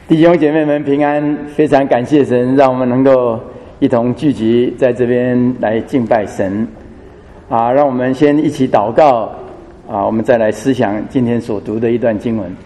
弟兄姐妹们平安，非常感谢神，让我们能够一同聚集在这边来敬拜神。让我们先一起祷告，我们再来思想今天所读的一段经文。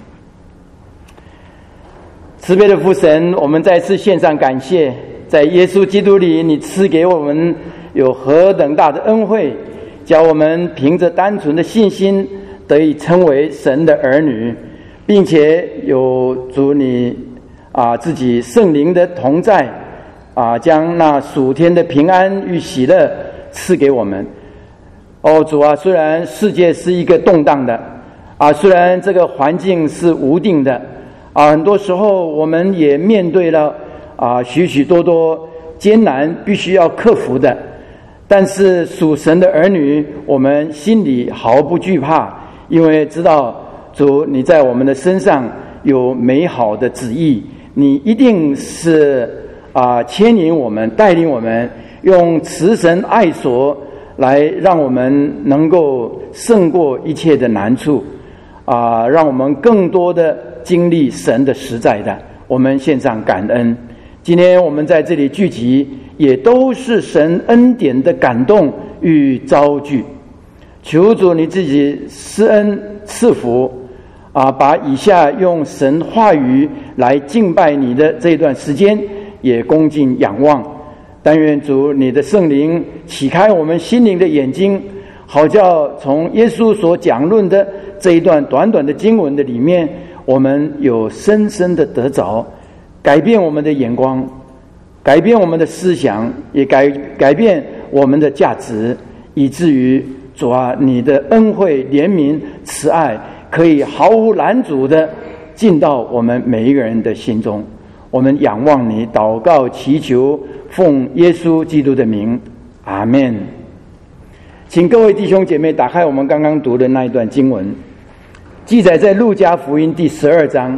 慈悲的父神，我们再次献上感谢，在耶稣基督里，你赐给我们有何等大的恩惠，叫我们凭着单纯的信心得以称为神的儿女，并且有主你自己圣灵的同在，将那属天的平安与喜乐赐给我们。主啊，虽然世界是一个动荡的，虽然这个环境是无定的，很多时候我们也面对了许许多多艰难必须要克服的，但是属神的儿女，我们心里毫不惧怕，因为知道主你在我们的身上有美好的旨意，你一定是牵引我们，带领我们，用慈神爱所来让我们能够胜过一切的难处，让我们更多的经历神的实在的。我们献上感恩。今天我们在这里聚集，也都是神恩典的感动与招聚。求主你自己施恩赐福，把以下用神话语来敬拜你的这段时间也恭敬仰望。但愿主你的圣灵启开我们心灵的眼睛，好叫从耶稣所讲论的这一段短短的经文的里面，我们有深深的得着，改变我们的眼光，改变我们的思想，也改变我们的价值，以至于主啊，你的恩惠怜悯慈爱可以毫无拦阻的进到我们每一个人的心中。我们仰望你，祷告祈求，奉耶稣基督的名，阿们。请各位弟兄姐妹打开我们刚刚读的那一段经文，记载在路加福音第12章，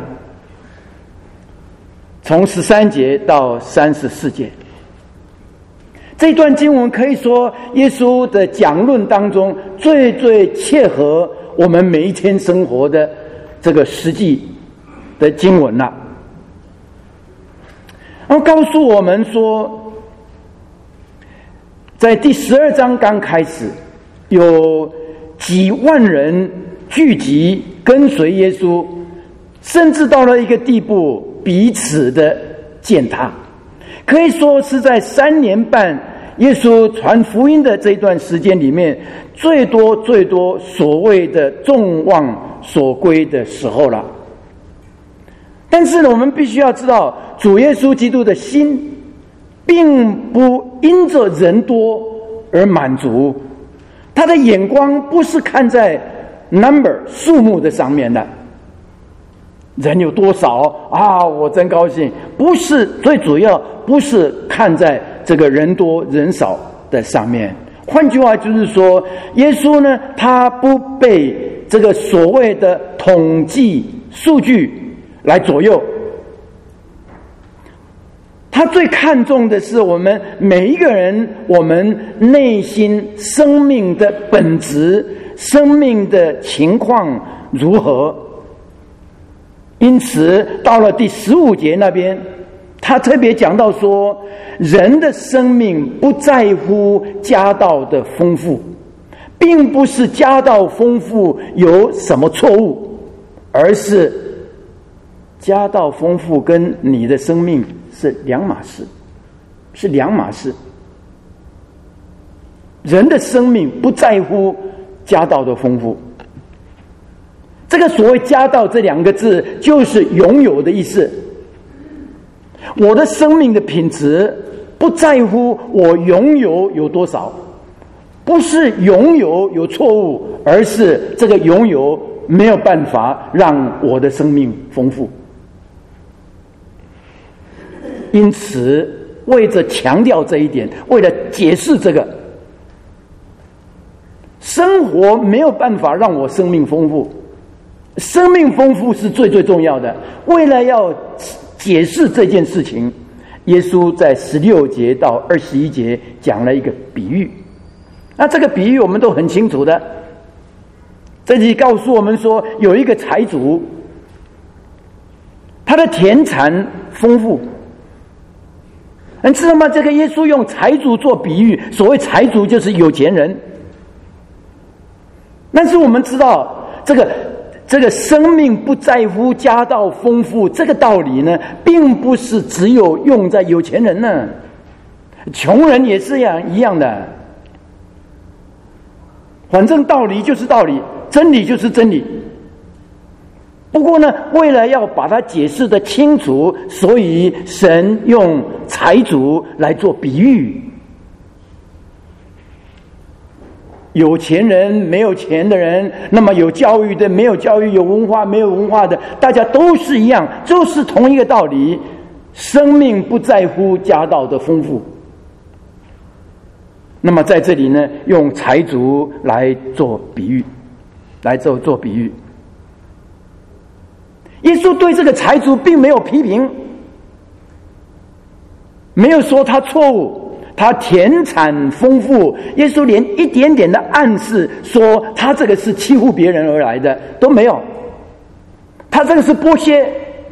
从13节到34节。这段经文可以说耶稣的讲论当中最切合我们每一天生活的这个实际的经文了。然后告诉我们说，在第12章刚开始，有几万人聚集跟随耶稣，甚至到了一个地步，彼此的践踏。可以说是在3年半耶稣传福音的这段时间里面，最多所谓的众望所归的时候了。但是呢，我们必须要知道，主耶稣基督的心并不因着人多而满足，他的眼光不是看在 number 数目的上面的，人有多少我真高兴，不是，最主要不是看在这个人多人少的上面。换句话就是说，耶稣呢，他不被这个所谓的统计数据来左右，他最看重的是我们每一个人，我们内心生命的本质，生命的情况如何。因此到了第15节那边，他特别讲到说，人的生命不在乎家道的丰富，并不是家道丰富有什么错误，而是家道丰富跟你的生命是两码事，是两码事。人的生命不在乎家道的丰富，这个所谓家道这2个字就是拥有的意思。我的生命的品质不在乎我拥有有多少，不是拥有有错误，而是这个拥有没有办法让我的生命丰富。因此为着强调这一点，为了解释这个，生活没有办法让我生命丰富，生命丰富是最重要的。为了要解释这件事情，耶稣在16节到21节讲了一个比喻。那这个比喻我们都很清楚的，这里告诉我们说，有一个财主， 他的田产丰富。你知道吗？这个耶稣用财主做比喻，所谓财主就是有钱人。但是我们知道，这个生命不在乎家道丰富这个道理呢，并不是只有用在有钱人呢，穷人也是一样的。反正道理就是道理，真理就是真理。不过呢，为了要把它解释得清楚，所以神用财主来做比喻。有钱人、没有钱的人，那么有教育的、没有教育，有文化、没有文化的，大家都是一样，就是同一个道理。生命不在乎家道的丰富。那么在这里呢，用财主来做比喻，来做比喻。耶稣对这个财主并没有批评，没有说他错误，他田产丰富，耶稣连一点点的暗示说他这个是欺负别人而来的都没有，他这个是剥削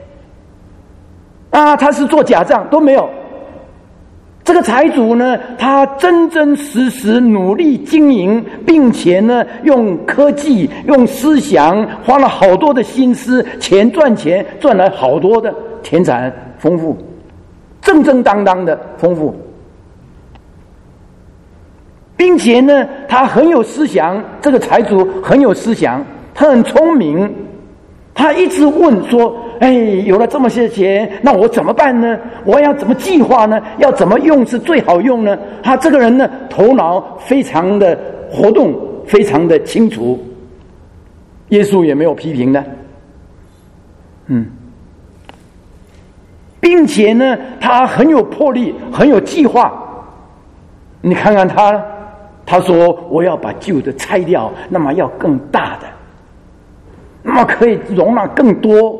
啊，他是做假账都没有。这个财主呢，他真真实实努力经营，并且呢，用科技、用思想，花了好多的心思，赚钱赚了好多的田产丰富，正正当当的丰富，并且呢，他很有思想。这个财主很有思想，他很聪明，他一直问说，有了这么些钱，那我怎么办呢？我要怎么计划呢？要怎么用是最好用呢？他这个人呢，头脑非常的活动，非常的清楚。耶稣也没有批评的，并且呢，他很有魄力，很有计划。你看看他说我要把旧的拆掉，那么要更大的，那么可以容纳更多。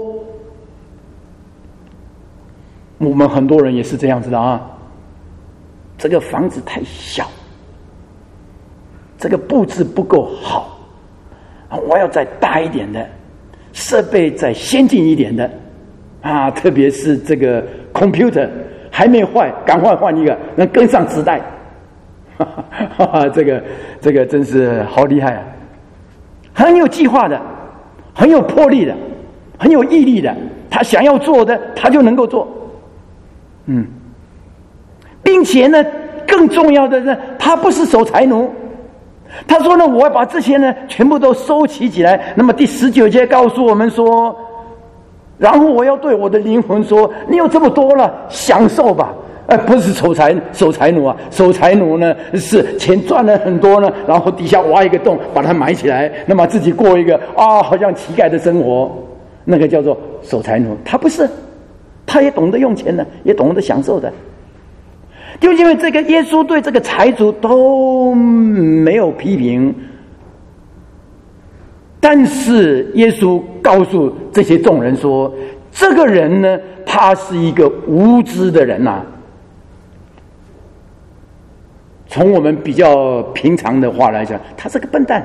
我们很多人也是这样子的啊，这个房子太小，这个布置不够好，我要再大一点的，设备再先进一点的啊，特别是这个 computer 还没坏，赶快换一个，能跟上时代。这个真是好厉害啊！很有计划的，很有魄力的，很有毅力的，他想要做的，他就能够做。并且呢，更重要的呢，他不是守财奴。他说呢，我要把这些呢全部都收齐起来。那么第19节告诉我们说，然后我要对我的灵魂说，你有这么多了，享受吧。不是守财奴啊，守财奴呢是钱赚了很多呢，然后底下挖一个洞把它埋起来，那么自己过一个好像乞丐的生活，那个叫做守财奴。他不是，他也懂得用钱的，也懂得享受的。就因为这个耶稣对这个财主都没有批评，但是耶稣告诉这些众人说，这个人呢，他是一个无知的人啊。从我们比较平常的话来讲，他是个笨蛋。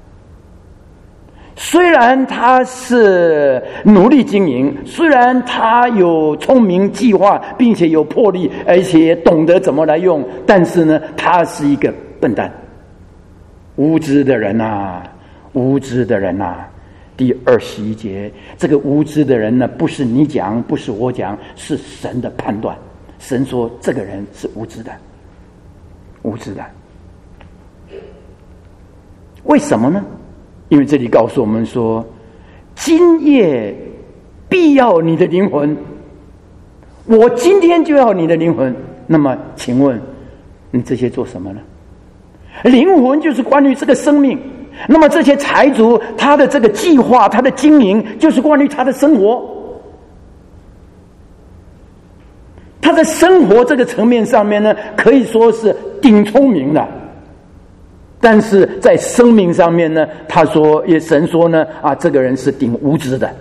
虽然他是努力经营，虽然他有聪明计划，并且有魄力，而且也懂得怎么来用，但是呢，他是一个笨蛋，无知的人啊，无知的人啊。第21节，这个无知的人呢，不是你讲，不是我讲，是神的判断。神说这个人是无知的，无知的。为什么呢？因为这里告诉我们说，今夜必要你的灵魂，我今天就要你的灵魂。那么请问你这些做什么呢？灵魂就是关于这个生命，那么这些财主他的这个计划，他的经营，就是关于他的生活。他在生活这个层面上面呢，可以说是顶聪明的，但是在生命上面呢，他说，也神说呢，这个人是顶无知的。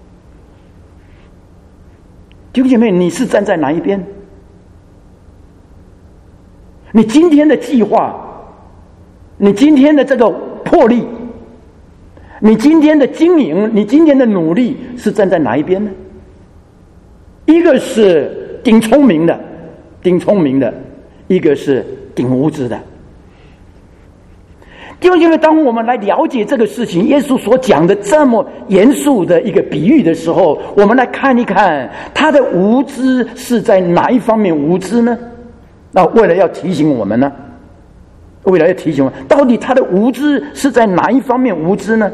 弟兄姐妹，你是站在哪一边？你今天的计划，你今天的这个魄力，你今天的经营，你今天的努力，是站在哪一边呢？ 一个是顶聪明的，一个是顶无知的。弟兄姐妹，当我们来了解这个事情，耶稣所讲的这么严肃的一个比喻的时候，我们来看一看他的无知是在哪一方面无知呢？那为了要提醒我们呢，到底他的无知是在哪一方面无知呢？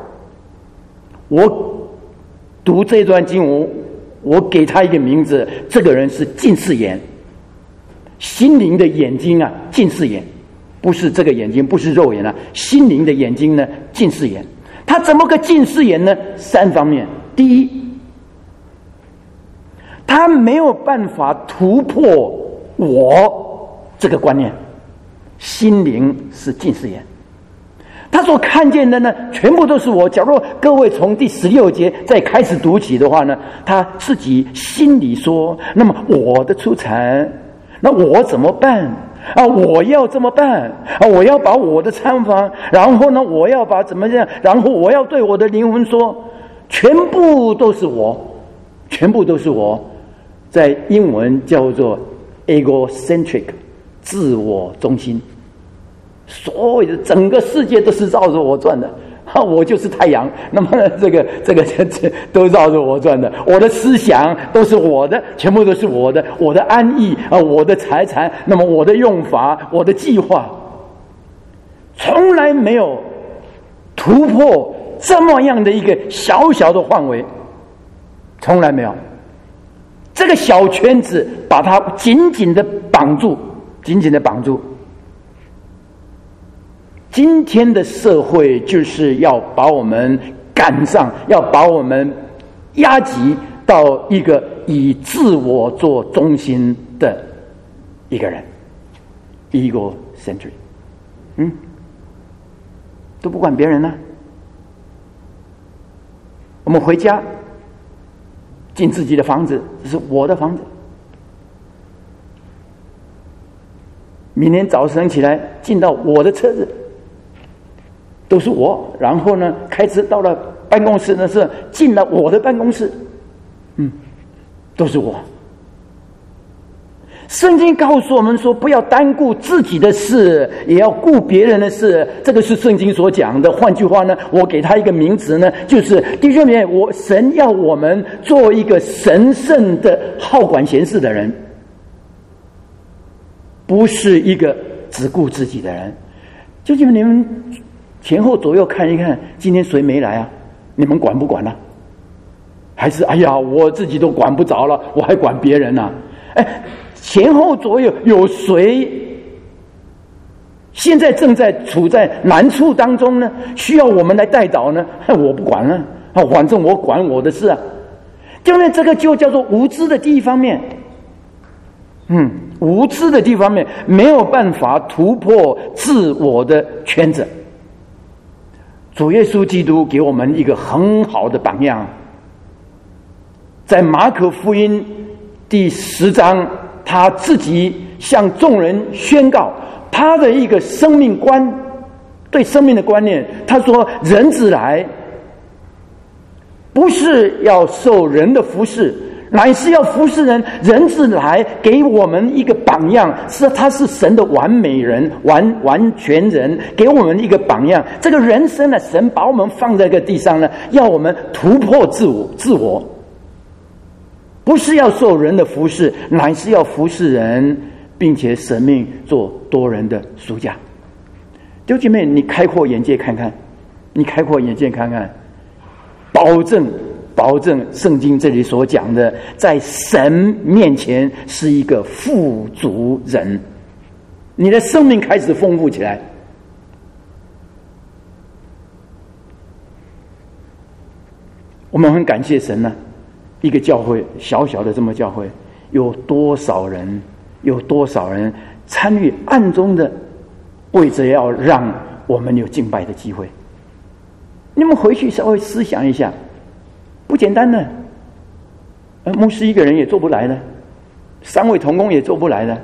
我读这段经文，我给他一个名字，这个人是近视眼，心灵的眼睛啊，近视眼。不是这个眼睛，不是肉眼啊，心灵的眼睛呢，近视眼。他怎么个近视眼呢？3方面。第一，他没有办法突破我这个观念，心灵是近视眼。他所看见的呢，全部都是我。假如各位从第16节再开始读起的话呢，他自己心里说：那么我的出产，那我怎么办？我要这么办我要把我的参访，然后呢，我要把怎么样，然后我要对我的灵魂说，全部都是我，在英文叫做 egocentric， 自我中心，所有的整个世界都是绕着我转的。我就是太阳，那么这个都绕着我转的。我的思想都是我的，全部都是我的。我的安逸我的财产，那么我的用法，我的计划，从来没有突破这么样的一个小小的范围，从来没有。这个小圈子把它紧紧的绑住。今天的社会就是要把我们赶上，要把我们压级到一个以自我做中心的一个人 ，egocentric， 都不管别人了。我们回家进自己的房子，这是我的房子。明天早上起来进到我的车子。都是我，然后呢，开车到了办公室呢，是进了我的办公室，都是我。圣经告诉我们说，不要单顾自己的事，也要顾别人的事，这个是圣经所讲的。换句话呢，我给他一个名词呢，就是弟兄们，神要我们做一个神圣的好管闲事的人，不是一个只顾自己的人。就你们前后左右看一看，今天谁没来啊？你们管不管啊？还是哎呀，我自己都管不着了，我还管别人啊？前后左右有谁现在正在处在难处当中呢？需要我们来代祷呢？我不管了反正我管我的事啊。因为这个就叫做无知的第一方面。无知的地方面没有办法突破自我的圈子。主耶稣基督给我们一个很好的榜样，在马可福音第10章，他自己向众人宣告他的一个生命观，对生命的观念。他说：人子来，不是要受人的服侍，乃是要服侍人。人子来给我们一个榜样，他是神的完美人，完全人，给我们一个榜样。这个人生呢，神把我们放在这个地上呢，要我们突破自我，不是要受人的服侍，乃是要服侍人，并且舍命做多人的赎价。弟兄姐妹，你开阔眼界看看，保证圣经这里所讲的，在神面前是一个富足人，你的生命开始丰富起来。我们很感谢神呢，一个教会，小小的这么教会，有多少人参与暗中的，为着要让我们有敬拜的机会。你们回去稍微思想一下，不简单的，牧师一个人也做不来的，3位同工也做不来的，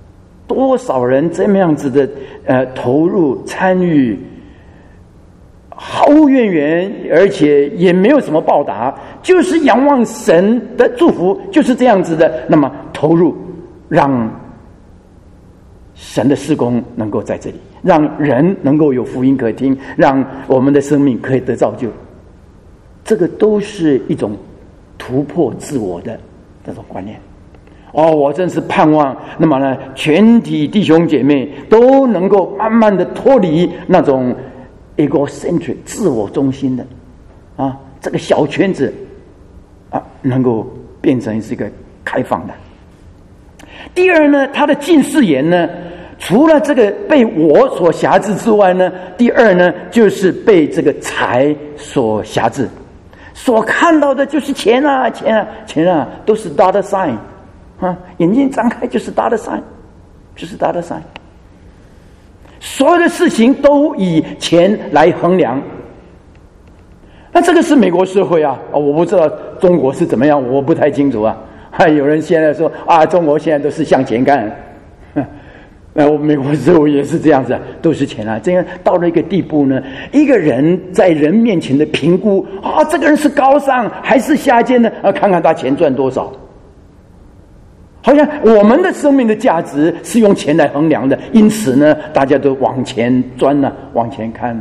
多少人这么样子的投入参与， 毫无渊源，而且也没有什么报答，就是仰望神的祝福，就是这样子的。那么投入，让神的事工能够在这里，让人能够有福音可听，让我们的生命可以得造就。这个都是一种突破自我的这种观念。我真是盼望，那么呢，全体弟兄姐妹都能够慢慢的脱离那种 egocentric 自我中心的这个小圈子能够变成是一个开放的。第二呢，他的近视眼呢，除了这个被我所辖制之外呢，第二呢，就是被这个财所辖制，所看到的就是钱啊，钱啊，钱啊，都是 dollar sign 眼睛张开就是 dollar sign， 就是 dollar sign。所有的事情都以钱来衡量。那这个是美国社会我不知道中国是怎么样，我不太清楚有人现在说中国现在都是向前看，美国社会也是这样子都是钱这样到了一个地步呢，一个人在人面前的评估这个人是高尚还是下贱呢？看看他钱赚多少。好像我们的生命的价值是用钱来衡量的，因此呢，大家都往前钻往前看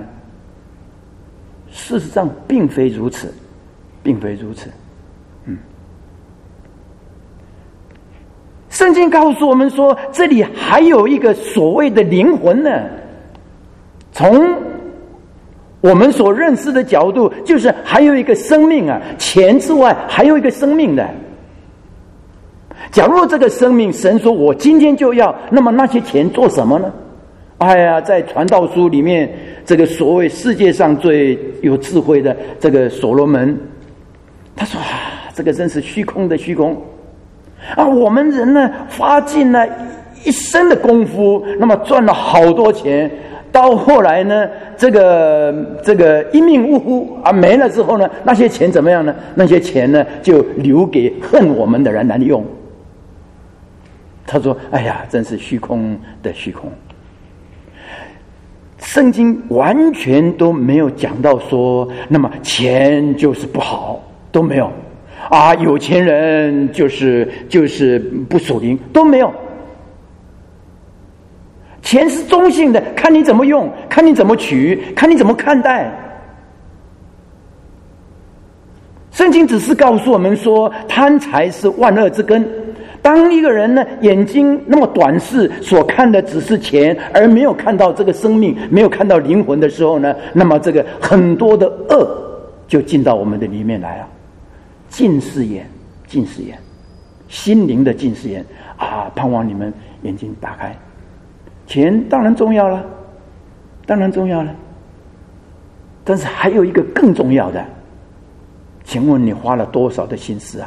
事实上并非如此，并非如此。圣经告诉我们说，这里还有一个所谓的灵魂呢。从我们所认识的角度，就是还有一个生命钱之外还有一个生命的。假如这个生命神说我今天就要，那么那些钱做什么呢？在传道书里面，这个所谓世界上最有智慧的这个所罗门，他说这个真是虚空的虚空我们人呢花尽了一生的功夫，那么赚了好多钱，到后来呢这个一命呜呼没了之后呢，那些钱怎么样呢？那些钱呢就留给恨我们的人来用。他说真是虚空的虚空。圣经完全都没有讲到说那么钱就是不好，都没有有钱人就是不属灵，都没有。钱是中性的，看你怎么用，看你怎么取，看你怎么看待。圣经只是告诉我们说，贪财是万恶之根。当一个人呢眼睛那么短视，所看的只是钱，而没有看到这个生命，没有看到灵魂的时候呢，那么这个很多的恶就进到我们的里面来了。近视眼，近视眼，心灵的近视眼盼望你们眼睛打开。钱当然重要了，当然重要了，但是还有一个更重要的，请问你花了多少的心思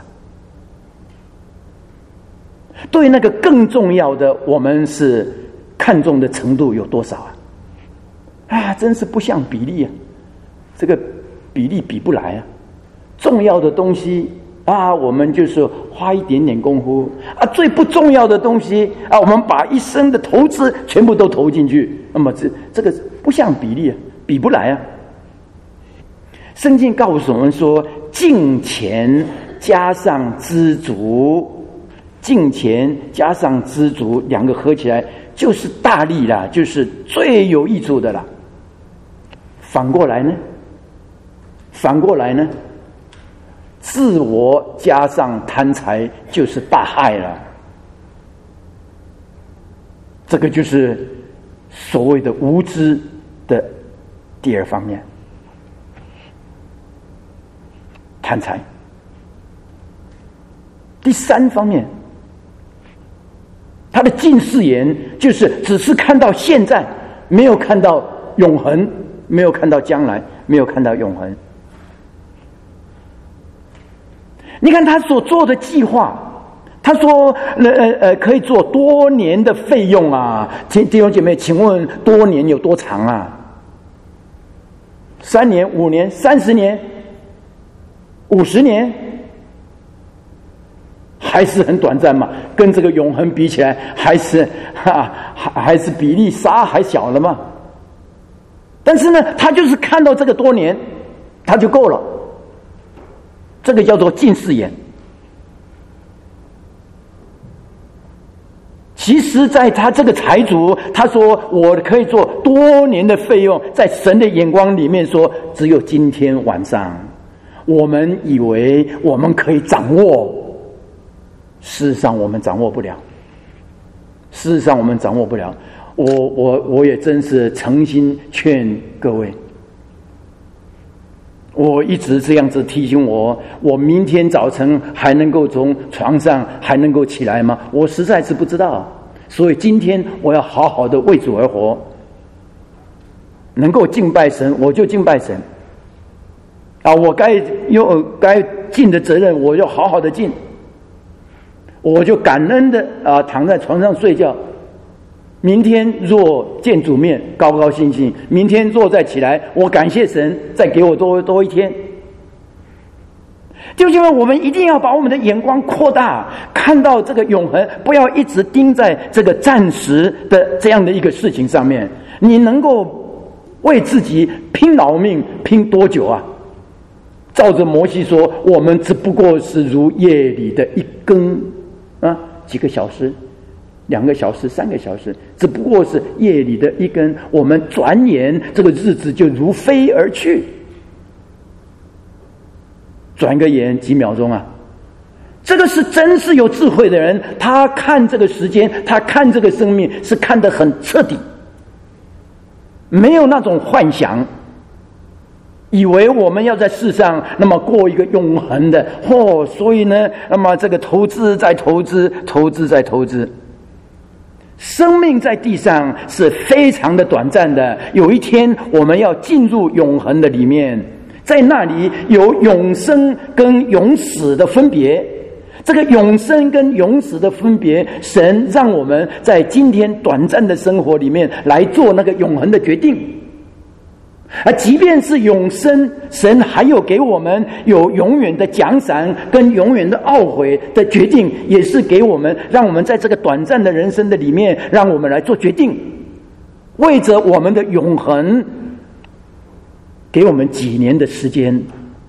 对那个更重要的，我们是看重的程度有多少真是不像比例这个比例比不来重要的东西我们就是花一点点功夫最不重要的东西我们把一生的投资全部都投进去，那么这个不像比例比不来圣经告诉我们说，敬钱加上知足，敬钱加上知足，两个合起来就是大利啦，就是最有益处的啦。反过来呢，自我加上贪财就是大害了。这个就是所谓的无知的第二方面，贪财。第三方面，他的近视眼就是只是看到现在，没有看到永恒，没有看到将来，没有看到永恒。你看他所做的计划，他说可以做多年的费用弟兄姐妹，请问多年有多长3年、5年、30年、50年，还是很短暂嘛？跟这个永恒比起来，还是比利沙还小了嘛？ 但是呢，他就是看到这个多年，他就够了。这个叫做近视眼。其实在他这个财主，他说我可以做多年的费用，在神的眼光里面说，只有今天晚上，我们以为我们可以掌握，事实上我们掌握不了。事实上我们掌握不了。我也真是诚心劝各位，我一直这样子提醒我明天早晨还能够从床上还能够起来吗？我实在是不知道。所以今天我要好好的为主而活，能够敬拜神我就敬拜神啊！我该尽的责任我就好好的尽，我就感恩的躺在床上睡觉。明天若见主面，高高兴兴；明天若再起来，我感谢神，再给我多一天。就因为我们一定要把我们的眼光扩大，看到这个永恒，不要一直盯在这个暂时的这样的一个事情上面。你能够为自己拼老命拼多久啊？照着摩西说，我们只不过是如夜里的一更几个小时，2个小时3个小时，只不过是夜里的一更，我们转眼这个日子就如飞而去，转个眼几秒钟啊！这个是真是有智慧的人，他看这个时间，他看这个生命是看得很彻底，没有那种幻想，以为我们要在世上那么过一个永恒的所以呢，那么这个投资再投资，投资再投资。生命在地上是非常的短暂的，有一天我们要进入永恒的里面，在那里有永生跟永死的分别。这个永生跟永死的分别，神让我们在今天短暂的生活里面来做那个永恒的决定。而即便是永生，神还有给我们有永远的奖赏跟永远的懊悔的决定，也是给我们，让我们在这个短暂的人生的里面，让我们来做决定，为着我们的永恒，给我们几年的时间，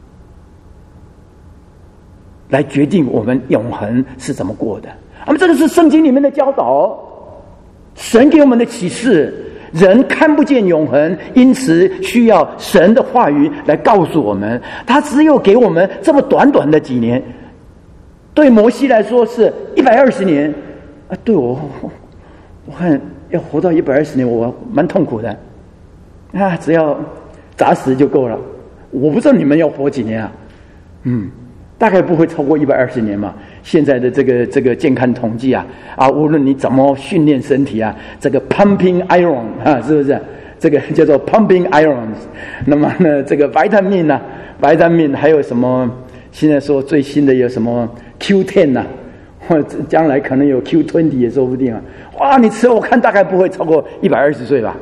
来决定我们永恒是怎么过的。那么这个是圣经里面的教导，神给我们的启示。人看不见永恒，因此需要神的话语来告诉我们。他只有给我们这么短短的几年，对摩西来说是120年啊！对我看要活到120年，我蛮痛苦的啊！只要砸死就够了。我不知道你们要活几年啊？大概不会超过120年嘛。现在的这个健康统计啊，无论你怎么训练身体啊，这个 pumping iron 是不是？这个叫做 pumping irons。那么呢，这个vitamin 还有什么？现在说最新的有什么 Q10 啊，或者将来可能有 Q20 也说不定啊。哇，你吃我看大概不会超过120岁吧？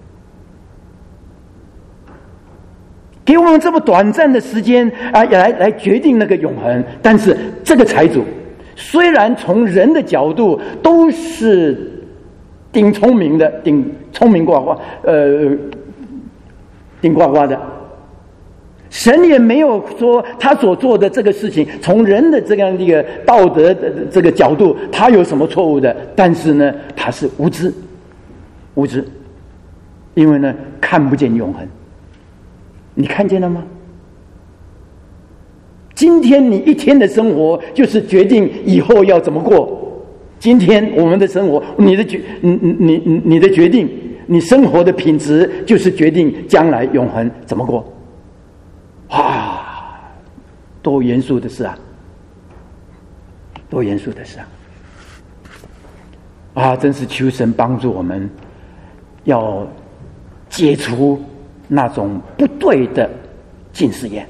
给我们这么短暂的时间来决定那个永恒。但是这个财主虽然从人的角度都是顶聪明的，顶聪明呱呱，顶呱呱的，神也没有说他所做的这个事情从人的这样一个道德的这个角度他有什么错误的。但是呢，他是无知，因为呢看不见永恒。你看见了吗？今天你一天的生活就是决定以后要怎么过。今天我们的生活，你的决定，你生活的品质就是决定将来永恒怎么过。多严肃的事啊！多严肃的事啊！真是求神帮助我们，要解除那种不对的近视眼，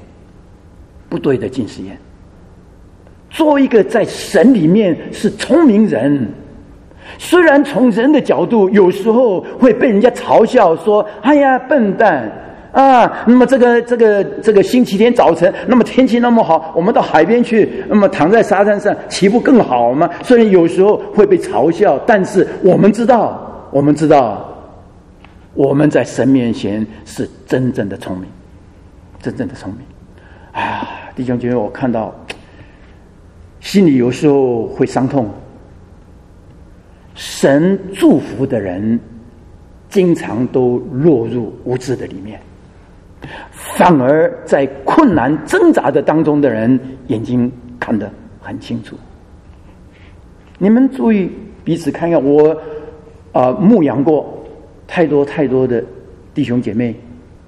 做一个在神里面是聪明人。虽然从人的角度有时候会被人家嘲笑说，哎呀笨蛋啊，那么这个星期天早晨，那么天气那么好，我们到海边去，那么躺在沙滩上岂不更好吗？虽然有时候会被嘲笑，但是我们知道我们在神面前是真正的聪明，真正的聪明。弟兄姐妹，我看到心里有时候会伤痛。神祝福的人经常都落入无知的里面，反而在困难挣扎的当中的人眼睛看得很清楚。你们注意彼此看看，我牧养过太多的弟兄姐妹，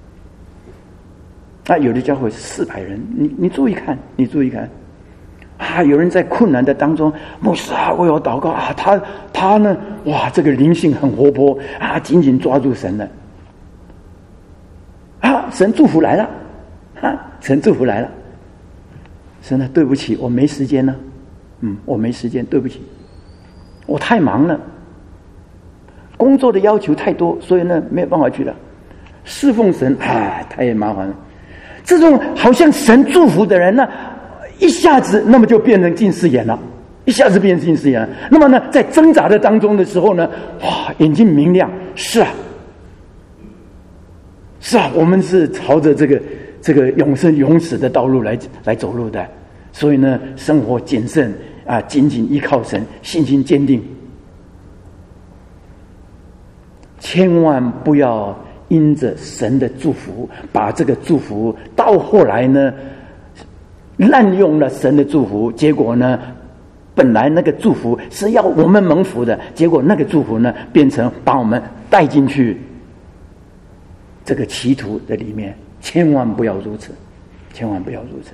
有的教会是400人，你注意看，有人在困难的当中，牧师我有祷告他呢，这个灵性很活泼紧紧抓住神了神祝福来了神祝福来了。神呢，对不起，我没时间了，我没时间，对不起，我太忙了，工作的要求太多，所以呢没有办法去了。侍奉神太麻烦了。这种好像神祝福的人呢，一下子那么就变成近视眼了，那么呢，在挣扎的当中的时候呢，眼睛明亮。是啊，我们是朝着这个永生永死的道路来走路的，所以呢，生活谨慎紧紧依靠神，信心坚定。千万不要因着神的祝福，把这个祝福到后来呢，滥用了神的祝福，结果呢，本来那个祝福是要我们蒙福的，结果那个祝福呢，变成把我们带进去这个歧途的里面。千万不要如此，千万不要如此。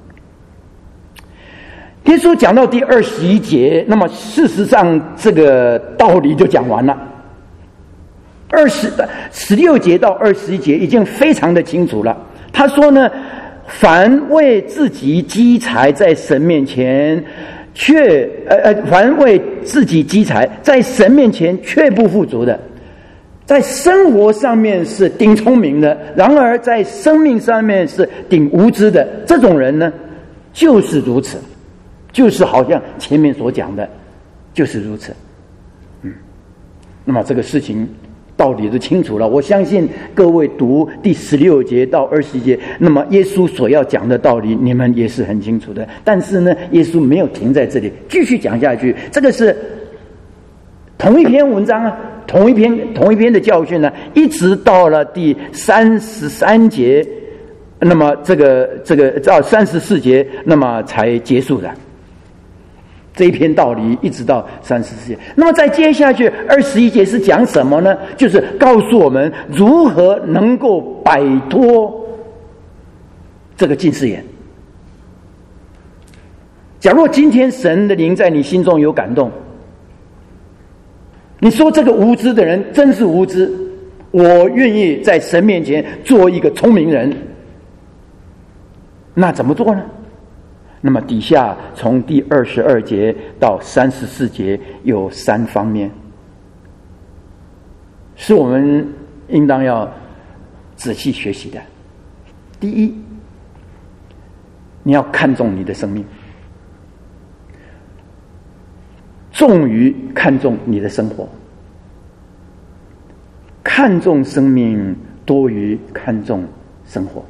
耶稣讲到第21节，那么事实上这个道理就讲完了。16节到21节已经非常的清楚了。他说呢，凡为自己积财在神面前凡为自己积财在神面前却不富足的，在生活上面是顶聪明的，然而在生命上面是顶无知的，这种人呢，就是如此，就是好像前面所讲的，就是如此。那么这个事情道理都清楚了，我相信各位读第16节到21节，那么耶稣所要讲的道理你们也是很清楚的。但是呢，耶稣没有停在这里，继续讲下去。这个是同一篇文章同一篇的教训呢，一直到了第33节，那么这个到34节，那么才结束的。这一篇道理一直到34节。那么再接下去21节是讲什么呢？就是告诉我们如何能够摆脱这个近视眼。假若今天神的灵在你心中有感动，你说这个无知的人真是无知，我愿意在神面前做一个聪明人，那怎么做呢？那么底下从第22节到34节有3方面，是我们应当要仔细学习的。第一，你要看重你的生命，重于看重你的生活，看重生命多于看重生活。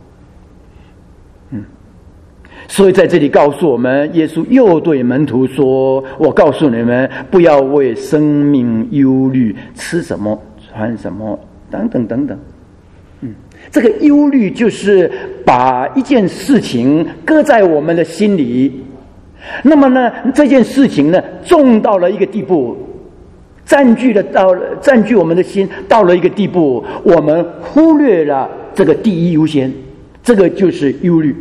所以在这里告诉我们，耶稣又对门徒说，我告诉你们，不要为生命忧虑，吃什么穿什么等等等等。这个忧虑就是把一件事情搁在我们的心里，那么呢，这件事情呢重到了一个地步，占据我们的心到了一个地步，我们忽略了这个第一优先，这个就是忧虑。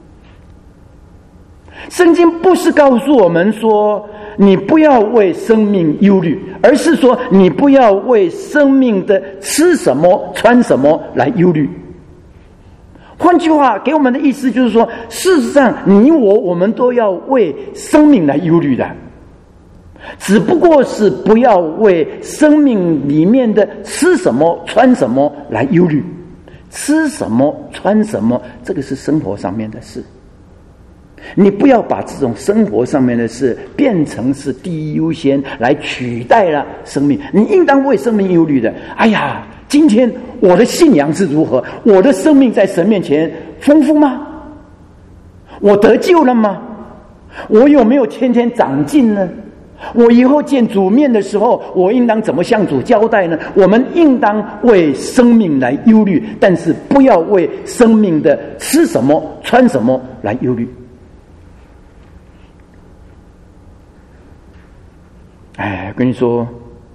圣经不是告诉我们说你不要为生命忧虑，而是说你不要为生命的吃什么穿什么来忧虑。换句话给我们的意思就是说，事实上你我们都要为生命来忧虑的，只不过是不要为生命里面的吃什么穿什么来忧虑。吃什么穿什么，这个是生活上面的事，你不要把这种生活上面的事变成是第一优先来取代了生命。你应当为生命忧虑的。 今天我的信仰是如何？我的生命在神面前丰富吗？我得救了吗？我有没有天天长进呢？我以后见主面的时候，我应当怎么向主交代呢？我们应当为生命来忧虑，但是不要为生命的吃什么穿什么来忧虑。哎，跟你说，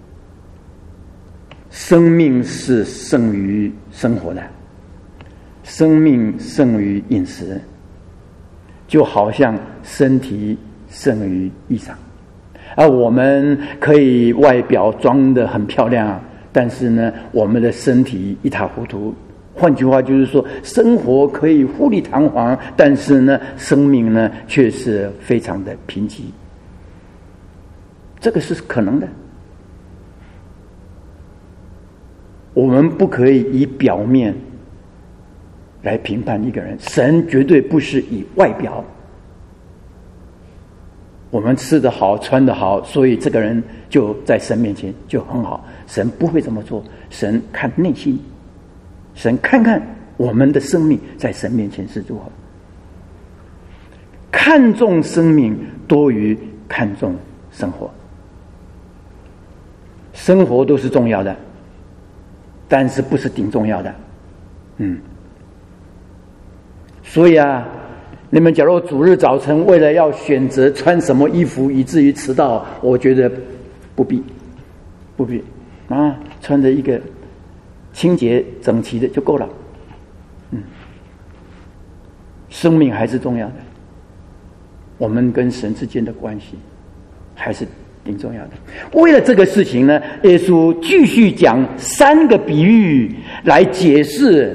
生命是胜于生活的，生命胜于饮食，就好像身体胜于衣裳。而我们可以外表装得很漂亮，但是呢，我们的身体一塌糊涂。换句话就是说，生活可以富丽堂皇，但是呢，生命呢却是非常的贫瘠。这个是可能的。我们不可以以表面来评判一个人，神绝对不是以外表。我们吃得好穿得好，所以这个人就在神面前就很好。神不会这么做，神看内心，神看看我们的生命在神面前是如何。看重生命多于看重生活。生活都是重要的，但是不是顶重要的。所以啊，你们假如主日早晨为了要选择穿什么衣服以至于迟到，我觉得不必啊，穿着一个清洁整齐的就够了。生命还是重要的，我们跟神之间的关系还是挺重要的。为了这个事情呢，耶稣继续讲3个比喻来解释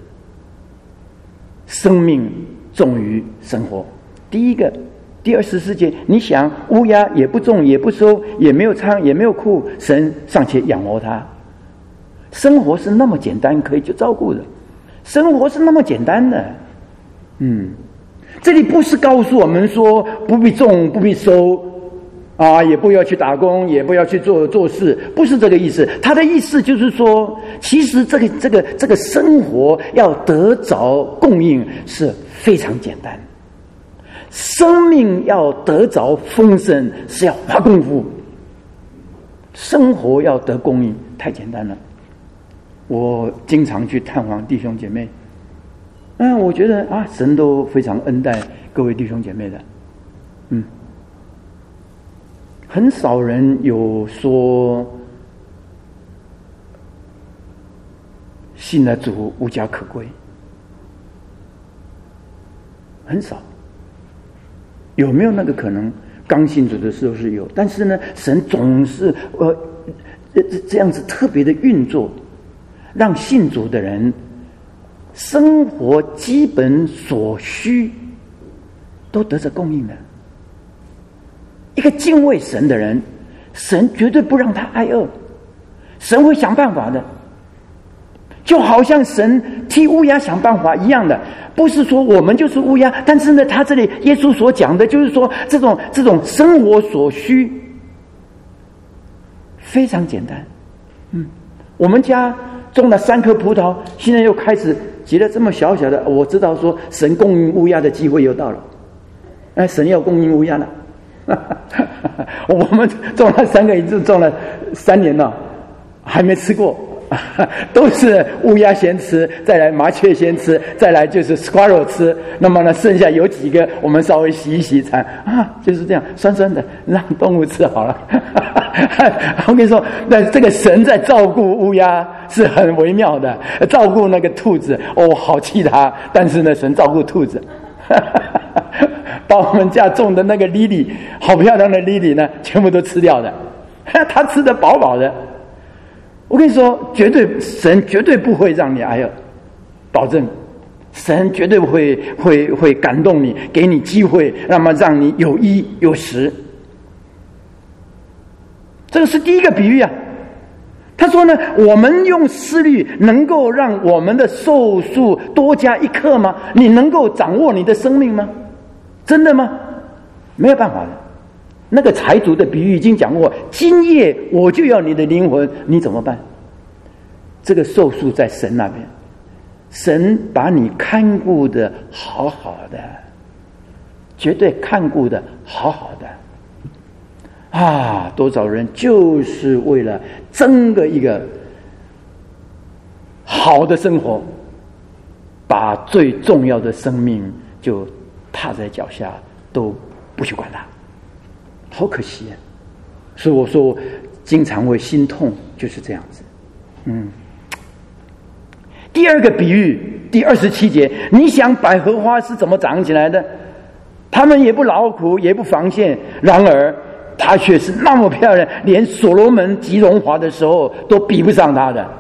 生命重于生活。第一个，第24节，你想乌鸦也不种也不收，也没有仓也没有库，神尚且养活它。生活是那么简单，可以去照顾的。生活是那么简单的。这里不是告诉我们说不必种不必收啊，也不要去打工，也不要去做事，不是这个意思。他的意思就是说，其实这个生活要得着供应是非常简单，生命要得着丰盛是要花功夫，生活要得供应太简单了。我经常去探访弟兄姐妹，我觉得啊，神都非常恩待各位弟兄姐妹的，很少人有说信了主无家可归，很少。有没有那个可能？刚信主的时候是有，但是呢，神总是这样子特别的运作，让信主的人生活基本所需都得着供应的。一个敬畏神的人，神绝对不让他挨饿，神会想办法的，就好像神替乌鸦想办法一样的。不是说我们就是乌鸦，但是呢，他这里耶稣所讲的就是说，这种生活所需非常简单。我们家种了3颗葡萄，现在又开始结了这么小小的，我知道说神供应乌鸦的机会又到了。神要供应乌鸦了。我们种了3个，已经种了3年了，还没吃过，都是乌鸦先吃，再来麻雀先吃，再来就是 squirrel 吃。那么呢，剩下有几个我们稍微洗一洗铲就是这样酸酸的，让动物吃好了。我跟你说，那这个神在照顾乌鸦是很微妙的，照顾那个兔子，好气他，但是呢，神照顾兔子。把我们家种的那个莉莉，好漂亮的莉莉呢，全部都吃掉的，他吃得饱饱的。我跟你说，神绝对不会让你挨饿，保证，神绝对会感动你，给你机会，那么让你有衣有食。这个是第一个比喻啊。他说呢，我们用思虑能够让我们的寿数多加1刻吗？你能够掌握你的生命吗？真的吗？没有办法的。那个财主的比喻已经讲过，今夜我就要你的灵魂，你怎么办？ 这个寿数在神那边，神把你看顾的好好的，绝对看顾的好好的啊！多少人就是为了争个一个好的生活，把最重要的生命就踏在脚下，都不去管它，好可惜啊！所以我说经常会心痛，就是这样子。第二个比喻，第27节，你想百合花是怎么长起来的？他们也不劳苦，也不纺线，然而它却是那么漂亮，连所罗门极荣华的时候都比不上它的。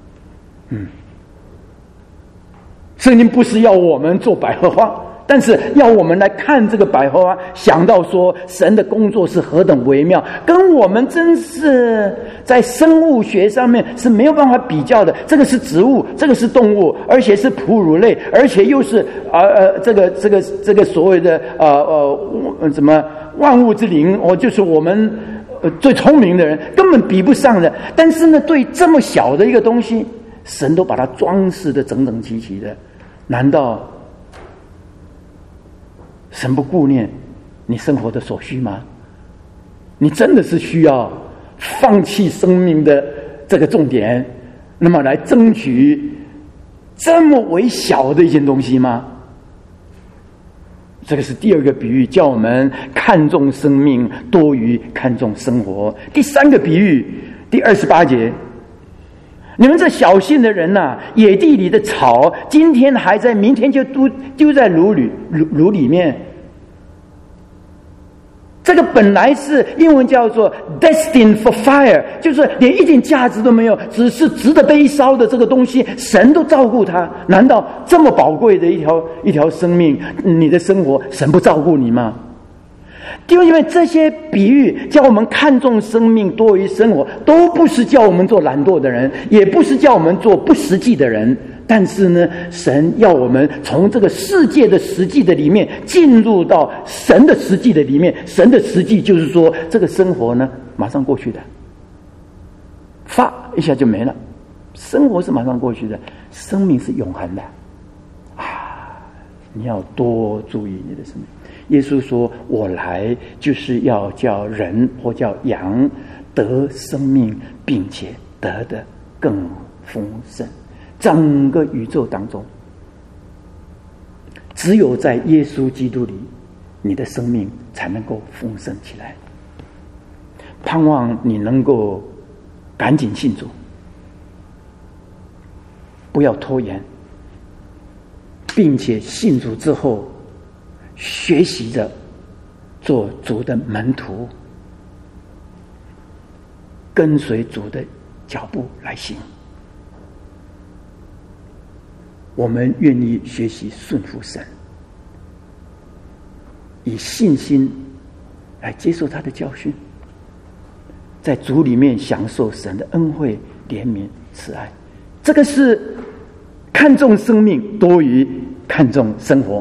圣经不是要我们做百合花，但是要我们来看这个百合花，想到说神的工作是何等微妙，跟我们真是在生物学上面是没有办法比较的。这个是植物，这个是动物，而且是哺乳类，而且又是这个所谓的什么万物之灵，就是我们最聪明的人根本比不上的。但是呢，对这么小的一个东西，神都把它装饰的整整齐齐的，难道神不顾念你生活的所需吗？你真的是需要放弃生命的这个重点，那么来争取这么微小的一件东西吗？这个是第二个比喻，叫我们看重生命多于看重生活。第三个比喻，第28节，你们这小信的人啊，野地里的草，今天还在，明天就丢在炉里面。这个本来是英文叫做 destined for fire， 就是连一点价值都没有，只是值得被烧的这个东西，神都照顾它。难道这么宝贵的一条生命，你的生活神不照顾你吗？因为这些比喻叫我们看重生命多于生活，都不是叫我们做懒惰的人，也不是叫我们做不实际的人。但是呢，神要我们从这个世界的实际的里面进入到神的实际的里面。神的实际就是说，这个生活呢马上过去的，发一下就没了。生活是马上过去的，生命是永恒的啊！你要多注意你的生命。耶稣说，我来就是要叫人或叫羊得生命，并且得的更丰盛。整个宇宙当中，只有在耶稣基督里，你的生命才能够丰盛起来。盼望你能够赶紧信主，不要拖延，并且信主之后学习着做主的门徒，跟随主的脚步来行。我们愿意学习顺服神，以信心来接受他的教训，在主里面享受神的恩惠、怜悯、慈爱。这个是看重生命多于看重生活，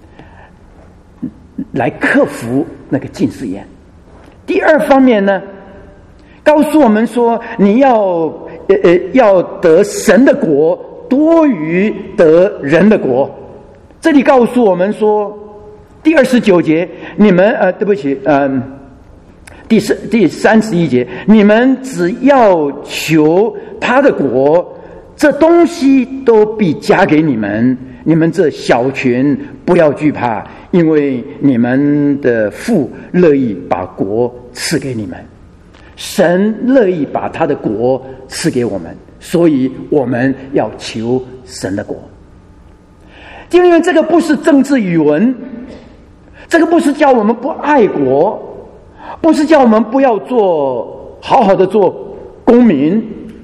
来克服那个近视眼。第二方面呢，告诉我们说，你要得神的国多于得人的国。这里告诉我们说，第29节，你们对不起，第31节，你们只要求他的国，这东西都必加给你们。你们这小群不要惧怕，因为你们的父乐意把国赐给你们。神乐意把他的国赐给我们，所以我们要求神的国。因为这个不是政治语文，这个不是叫我们不爱国，不是叫我们不要好好的做公民，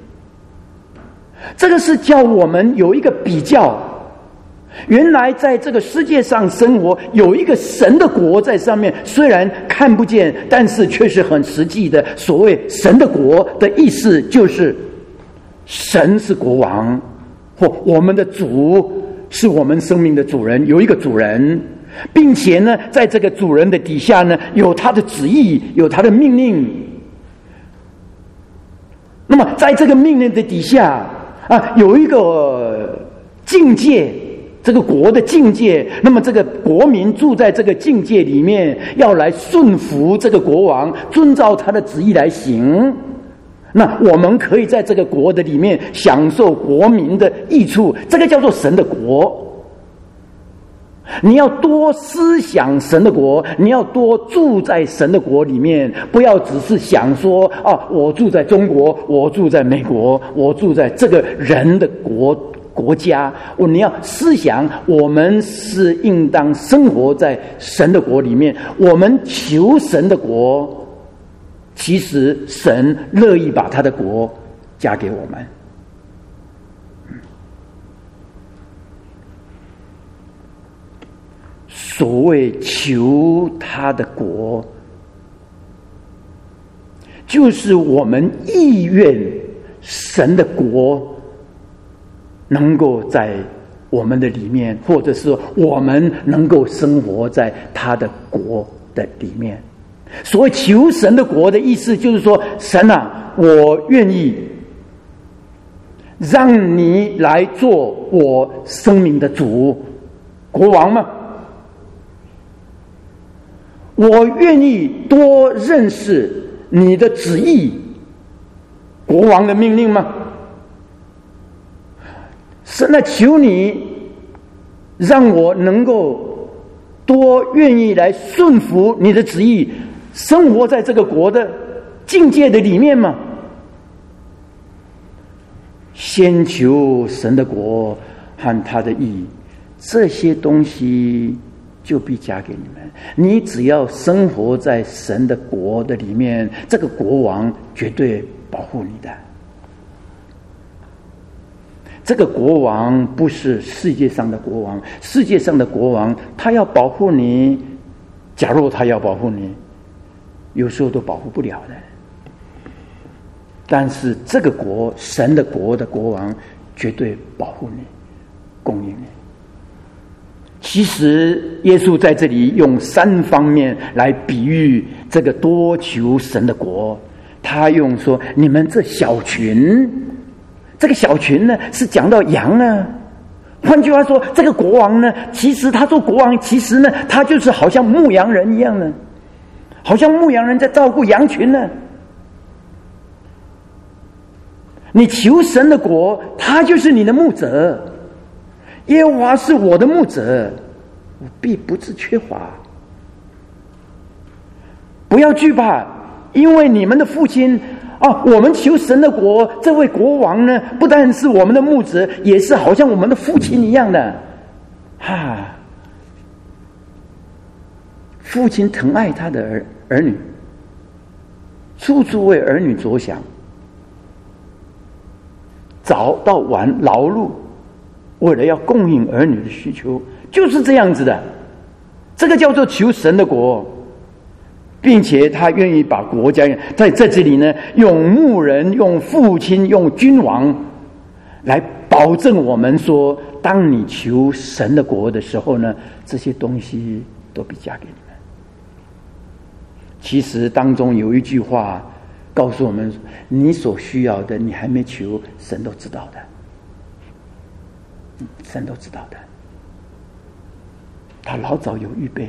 这个是叫我们有一个比较。原来在这个世界上生活，有一个神的国在上面，虽然看不见，但是却是很实际的。所谓神的国的意思，就是神是国王，或我们的主是我们生命的主人，有一个主人，并且呢，在这个主人的底下呢，有他的旨意，有他的命令。那么在这个命令的底下， 有一个境界，这个国的境界，那么这个国民住在这个境界里面，要来顺服这个国王，遵照他的旨意来行。那我们可以在这个国的里面享受国民的益处，这个叫做神的国。你要多思想神的国，你要多住在神的国里面，不要只是想说我住在中国，我住在美国，我住在这个人的国家。你要思想，我们是应当生活在神的国里面，我们求神的国，其实神乐意把他的国加给我们。所谓求他的国，就是我们意愿神的国能够在我们的里面，或者是我们能够生活在他的国的里面。所谓求神的国的意思，就是说，神啊，我愿意让你来做我生命的主，国王吗？我愿意多认识你的旨意，国王的命令吗？神啊，求你让我能够多愿意来顺服你的旨意，生活在这个国的境界的里面吗？先求神的国和他的义，这些东西就必加给你们。你只要生活在神的国的里面，这个国王绝对保护你的。这个国王不是世界上的国王，世界上的国王他要保护你，假如他要保护你，有时候都保护不了的。但是这个国，神的国的国王绝对保护你，供应你。其实耶稣在这里用3方面来比喻这个多求神的国。他用说，你们这小群，这个小群呢是讲到羊啊。换句话说，这个国王呢，其实他做国王，其实呢他就是好像牧羊人一样呢，好像牧羊人在照顾羊群呢。你求神的国，他就是你的牧者。耶和华是我的牧者，我必不致缺乏。不要惧怕，因为你们的父亲我们求神的国，这位国王呢，不但是我们的牧者，也是好像我们的父亲一样的。父亲疼爱他的儿女，处处为儿女着想，早到晚劳碌，为了要供应儿女的需求，就是这样子的。这个叫做求神的国，并且他愿意把国家在这里呢，用牧人、用父亲、用君王来保证我们说，当你求神的国的时候呢，这些东西都必加给你们。其实当中有一句话告诉我们，你所需要的，你还没求，神都知道的。神都知道的，他老早有预备。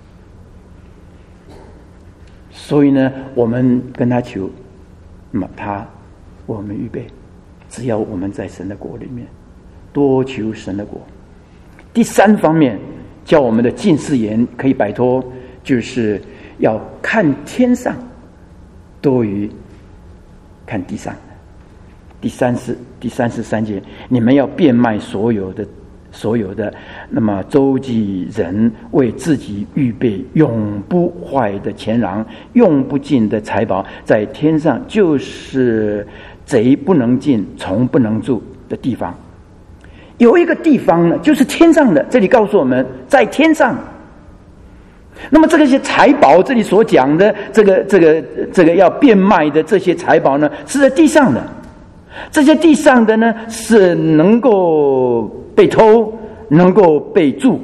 所以呢，我们跟他求，那么他我们预备，只要我们在神的国里面多求神的国。第3方面，叫我们的近视眼可以摆脱，就是要看天上多于看地上。第33节，你们要变卖所有的，那么周济人，为自己预备永不坏的钱囊，用不尽的财宝，在天上，就是贼不能进，虫不能住的地方。有一个地方呢，就是天上的，这里告诉我们，在天上。那么这些财宝，这里所讲的这个要变卖的这些财宝呢，是在地上的。这些地上的呢，是能够被偷，能够被住。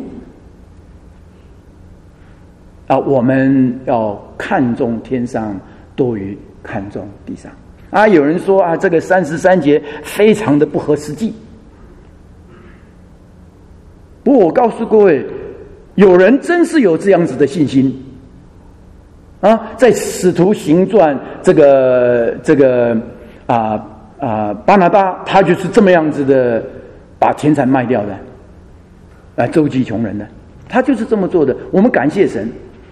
我们要看重天上多于看重地上。 有人说这个33节非常的不合实际。不过我告诉各位，有人真是有这样子的信心在使徒行传巴拿巴他就是这么样子的把田产卖掉的，周济穷人的，他就是这么做的，我们感谢神。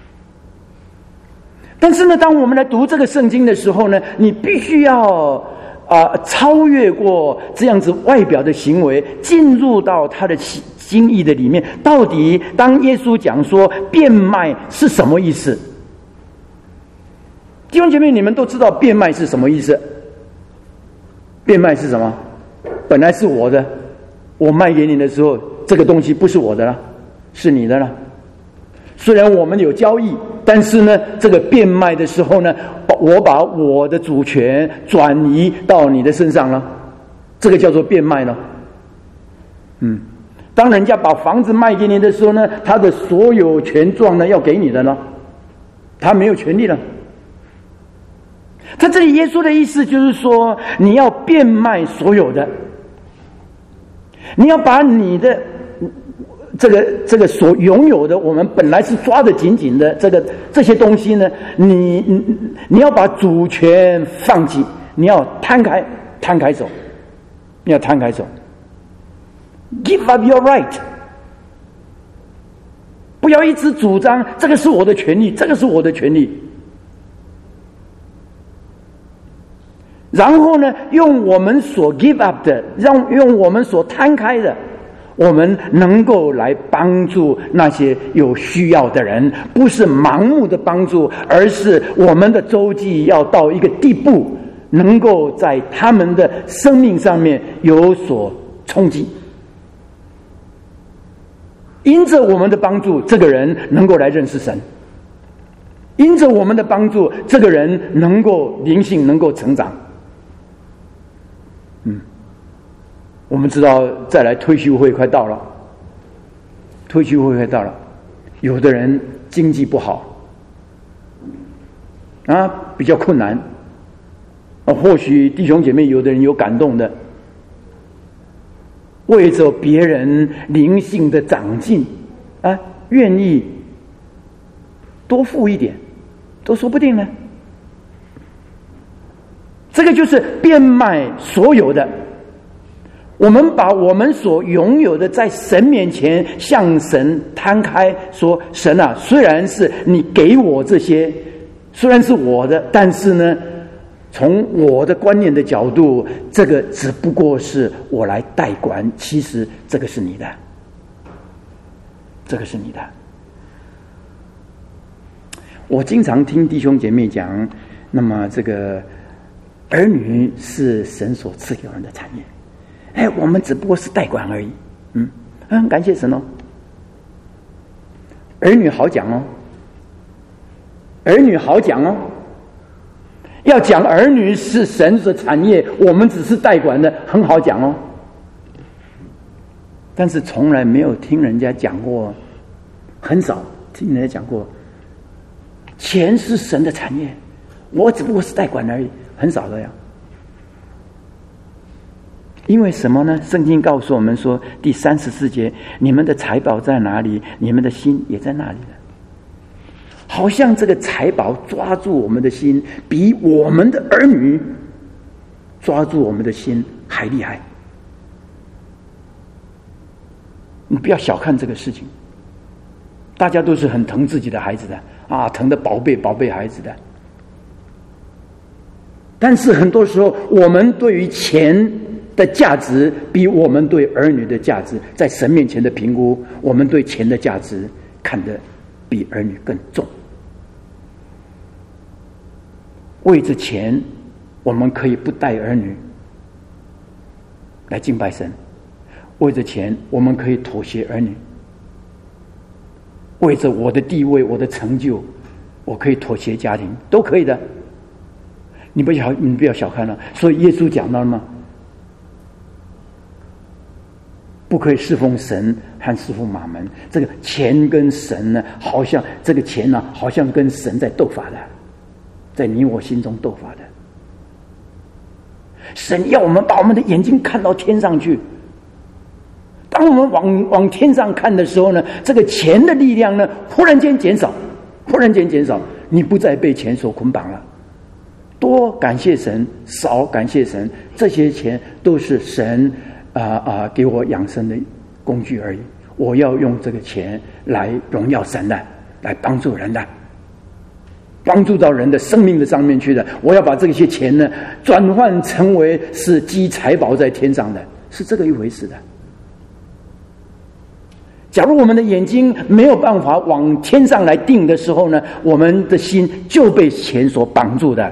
但是呢，当我们来读这个圣经的时候呢，你必须要超越过这样子外表的行为，进入到他的心意的里面。到底当耶稣讲说变卖是什么意思？弟兄姐妹，你们都知道变卖是什么意思？变卖是什么？本来是我的，我卖给你的时候，这个东西不是我的了，是你的了。虽然我们有交易，但是呢，这个变卖的时候呢，我把我的主权转移到你的身上了，这个叫做变卖了。当人家把房子卖给你的时候呢，他的所有权状呢要给你的了，他没有权利了。在这里，耶稣的意思就是说，你要变卖所有的，你要把你的这个所拥有的，我们本来是抓得紧紧的这些东西呢，你要把主权放弃，你要摊开手，你要摊开手 ，give up your right， 不要一直主张这个是我的权利，这个是我的权利。然后呢，用我们所 give up 的，用我们所摊开的，我们能够来帮助那些有需要的人，不是盲目的帮助，而是我们的周济要到一个地步，能够在他们的生命上面有所冲击。因着我们的帮助，这个人能够来认识神；因着我们的帮助，这个人能够灵性能够成长。我们知道再来退休会快到了，有的人经济不好比较困难或许弟兄姐妹有的人有感动的，为着别人灵性的长进愿意多付一点，都说不定呢。这个就是变卖所有的，我们把我们所拥有的在神面前向神摊开，说神啊，虽然是你给我这些，虽然是我的，但是呢，从我的观念的角度，这个只不过是我来代管，其实这个是你的，这个是你的。我经常听弟兄姐妹讲，那么这个儿女是神所赐给我们的产业，我们只不过是代管而已。感谢神哦。儿女好讲哦，儿女好讲哦。要讲儿女是神的产业，我们只是代管的，很好讲哦。但是从来没有听人家讲过，很少听人家讲过，钱是神的产业，我只不过是代管而已，很少的呀。因为什么呢？圣经告诉我们说，第34节，你们的财宝在哪里，你们的心也在那里了。好像这个财宝抓住我们的心，比我们的儿女抓住我们的心还厉害。你不要小看这个事情，大家都是很疼自己的孩子的疼的宝贝孩子的。但是很多时候，我们对于钱的价值比我们对儿女的价值，在神面前的评估，我们对钱的价值看得比儿女更重。为着钱，我们可以不带儿女来敬拜神；为着钱，我们可以妥协儿女；为着我的地位、我的成就，我可以妥协家庭，都可以的。你不要小看了。所以耶稣讲到了吗？不可以侍奉神和侍奉马门。这个钱跟神呢，好像这个钱呢，好像跟神在斗法的，在你我心中斗法的。 神要我们把我们的眼睛看到天上去。当我们往天上看的时候呢，这个钱的力量呢，忽然间减少，你不再被钱所捆绑了。多感谢神，少感谢神，这些钱都是神给我养生的工具而已。我要用这个钱来荣耀神的，来帮助人的，帮助到人的生命的上面去的。我要把这些钱呢，转换成为是积财宝在天上的，是这个一回事的。假如我们的眼睛没有办法往天上来定的时候呢，我们的心就被钱所绑住的。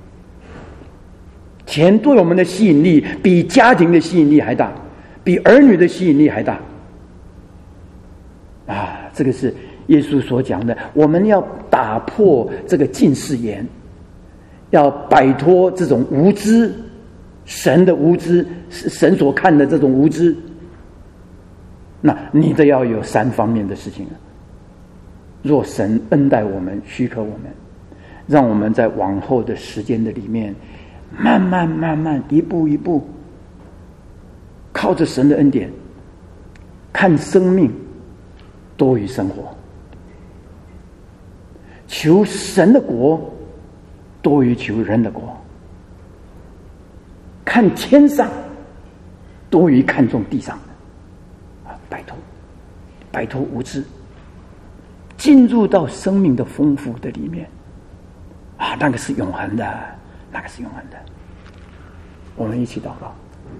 钱对我们的吸引力比家庭的吸引力还大，比儿女的吸引力还大。这个是耶稣所讲的，我们要打破这个近视眼，要摆脱这种无知，神的无知，神所看的这种无知。那你得要有3方面的事情了。若神恩待我们，许可我们，让我们在往后的时间的里面，慢慢一步一步，靠着神的恩典，看生命多于生活，求神的国多于求人的国，看天上多于看重地上的。摆脱无知，进入到生命的丰富的里面，那个是永恒的，我们一起祷告。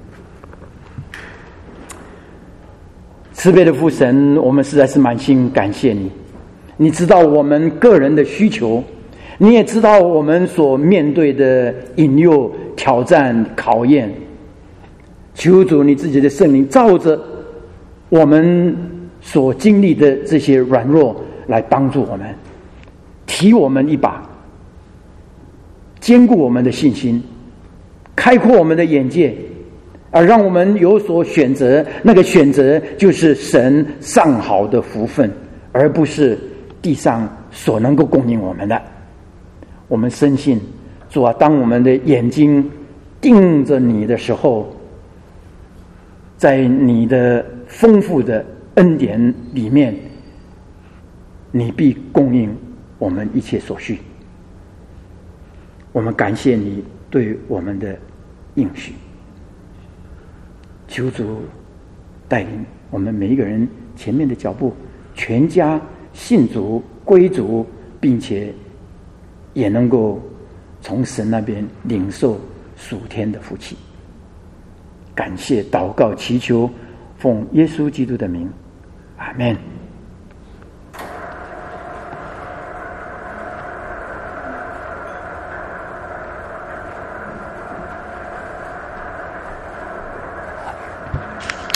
慈悲的父神，我们实在是满心感谢你。你知道我们个人的需求，你也知道我们所面对的引诱、挑战、考验。求主你自己的圣灵照着我们所经历的这些软弱来帮助我们，提我们一把，坚固我们的信心，开阔我们的眼界，而让我们有所选择。那个选择就是神上好的福分，而不是地上所能够供应我们的。我们深信主啊，当我们的眼睛盯着你的时候，在你的丰富的恩典里面，你必供应我们一切所需。我们感谢你对我们的应许，求主带领我们每一个人前面的脚步，全家信主归主，并且也能够从神那边领受属天的福气。感谢祷告祈求，奉耶稣基督的名，阿们。